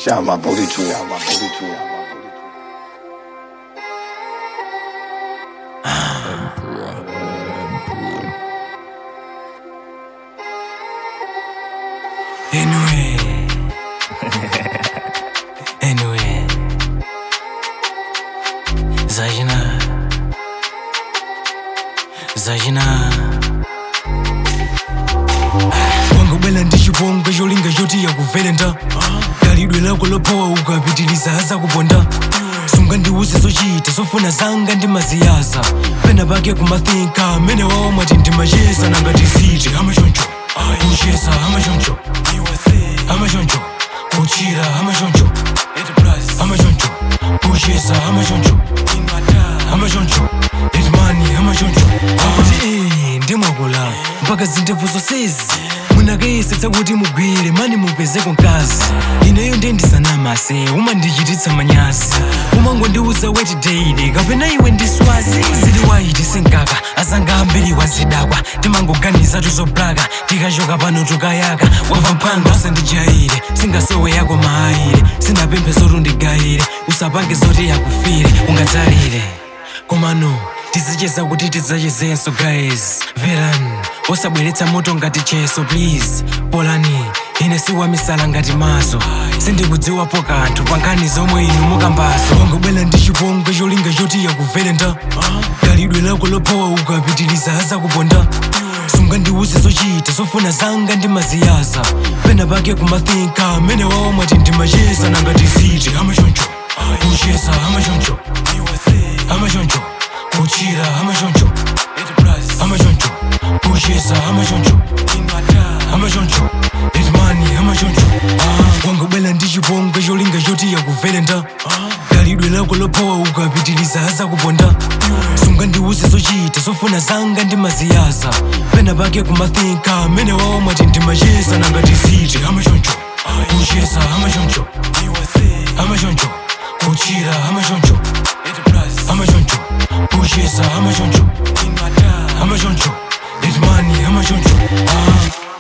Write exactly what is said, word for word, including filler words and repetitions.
Shama body to Shama body to Anyway, anyway, Zajina, Zajina. Wangobela ndichipongwe cholinga choti yakuvelenda kalidwe lako lopowa ukapitiliza aza kuponda sunga ndiuze zochita zofuna zanga ndimaziyaza pena pake kumathinka amene wawo mwati ndimacheza nangati zite amachoncho kucheza amachoncho amachoncho kuchira amachoncho amachoncho kucheza amachoncho amachoncho edmani amachoncho ndimwakula mpaka zindevu zonsezi munakayesetsa kuti mugwire mani mupezeko nkazi ineyo ndendisanamase umandichititsa manyazi umangondiuza weti daily kapena iwe ndiswazi zili waiti sinkaka azanga ambiri wazidakwa timangoganiza tuzoplaka tikachoka pano tukayaka wava mpanga usandijaire singasowe yako maayire sinapemphe zoti undigayire usapange zoti yakufire ungadzalire komano tizicheza kuti tidzachezenso guys verani osabweretsa moto ngati cheso please polani ine siwamisala ngati maso sindikudziwapo kanthu pangani zomwe inu mukambaso wangobwela ndi chipongwe cholinga choti yakuvelenda kalidwe lako lopowa ukapitiliza aza kuponda sunga ndiuze zochita zofuna zanga ndimaziyaza pena pake kumathinka amene wawo mwati ndimacheza nangati zite amachoncho kucheza amachoncho amachoncho kuchira amachoncho amachoncho kucheza amachoncho amachoncho edmani amachoncho wangobwela ndi chipongwe cholinga choti yakuvelenda kalidwe lako lopowa ukapitiliza aza kuponda sunga ndiuze zochita zofuna zanga ndimaziyaza pena pake kumathinka amene wawo mwati ndimacheza nangati zite amachoncho kucheza amachoncho amachoncho kuchira amachoncho amachoncho kucheza amachoncho amachoncho edmani amachoncho